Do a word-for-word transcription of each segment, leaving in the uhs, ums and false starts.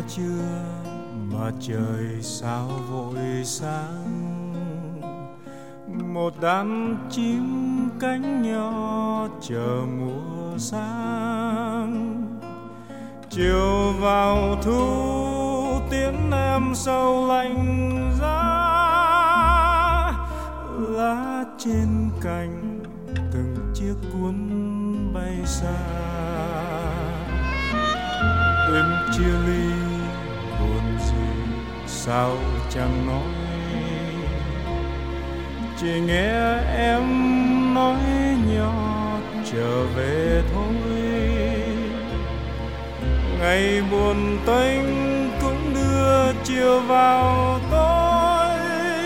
trưa mà trời sao vội sáng, một đám chim cánh nhỏ chờ mùa sáng. Chiều vào thu tiễn em sâu lạnh giá, lá trên cành từng chiếc cuốn bay xa. Đêm chia ly buồn gì sao chẳng nói, chỉ nghe em nói nhỏ trở về thôi. Ngày buồn tênh cũng đưa chiều vào tối,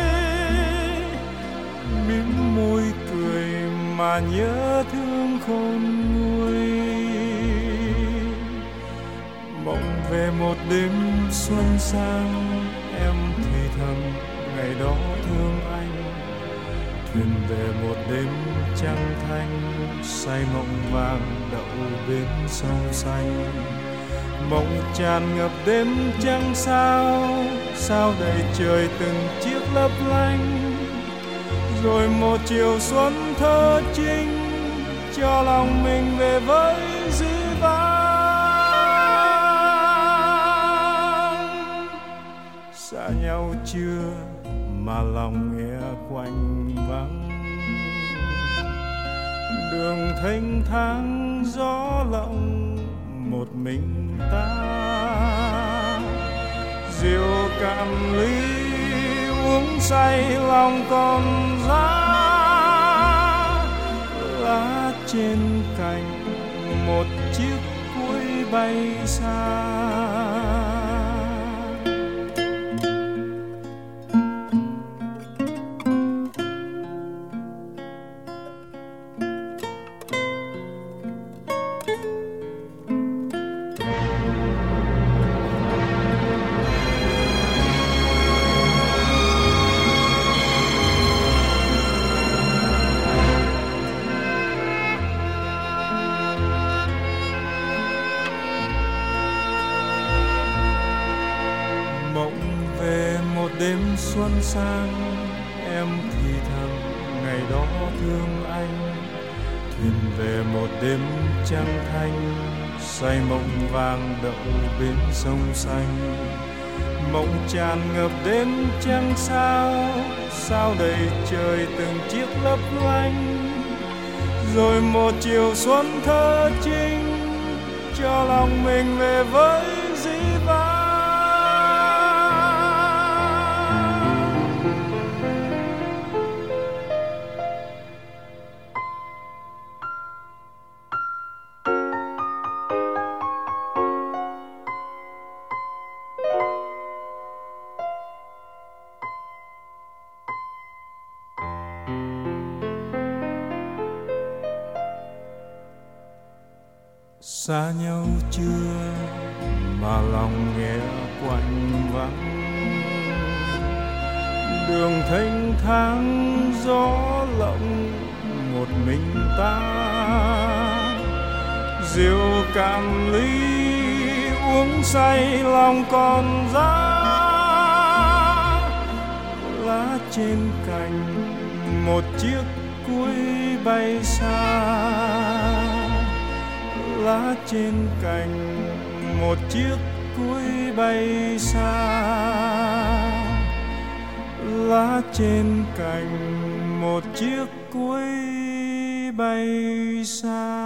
mím môi cười mà nhớ thương khôn nguôi. Mộng về một đêm xuân sang, em thì thầm ngày đó thương anh. Thuyền về một đêm trăng thanh, say mộng vàng đậu bên sông xanh. Mộng tràn ngập đêm trăng sao, sao đầy trời từng chiếc lấp lánh. Rồi một chiều xuân thơ trinh, cho lòng mình về với dĩ vãng. Xa nhau chưa mà lòng nghe quạnh vắng, đường thênh thang gió lộng một mình ta. Rượu cạn ly uống say lòng còn giá, lá trên cành một chiếc cuối bay xa. Đêm xuân sang, em thì thầm ngày đó thương anh. Thuyền về một đêm trăng thanh, say mộng vàng đậu bên sông xanh. Mộng tràn ngập đêm trăng sao, sao đầy trời từng chiếc lấp lánh. Rồi một chiều xuân thơ trinh, cho lòng mình về với dĩ vãng. Xa nhau chưa mà lòng nghe quạnh vắng, đường thênh thang gió lộng một mình ta. Rượu cạn ly uống say lòng còn giá, lá trên cành một chiếc cuối bay xa. Lá trên cành một chiếc cuối bay xa. Lá trên cành một chiếc cuối bay xa.